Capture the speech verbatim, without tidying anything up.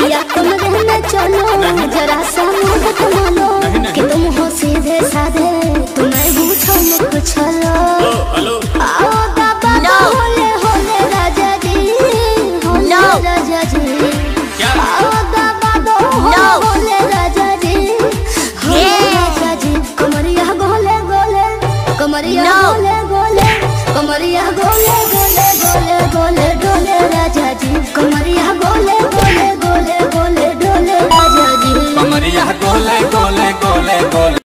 भैया तुम रहने चलो जरा सा मुझे लो कि तुम हो सीधे साधे तुम्हें पूछो मुझ कुछ